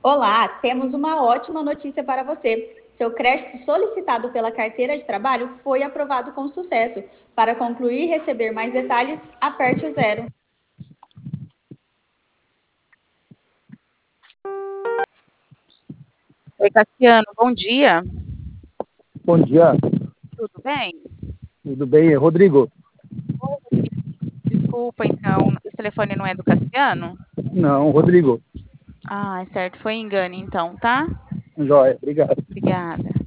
Olá, temos uma ótima notícia para você. Seu crédito solicitado pela carteira de trabalho foi aprovado com sucesso. Para concluir e receber mais detalhes, aperte o zero. Oi, Cassiano, bom dia. Bom dia, Tudo bem? tudo bem? Rodrigo? Oi, Rodrigo. Desculpa, então, esse telefone não é do Cassiano? Não, Rodrigo. Ah, certo, foi engano então, tá? Joia, obrigado. Obrigada.